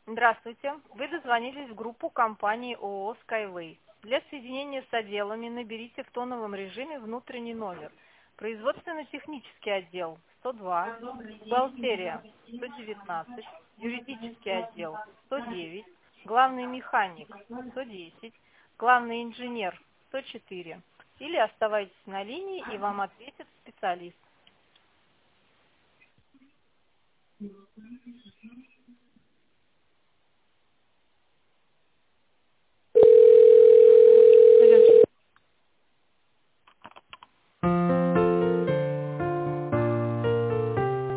Здравствуйте. Вы дозвонились в группу компании ООО Skyway. Для соединения с отделами наберите в тоновом режиме внутренний номер. Производственно-технический отдел 102, бухгалтерия 119, юридический отдел 109, главный механик 110, главный инженер 104. Или оставайтесь на линии, и вам ответит специалист.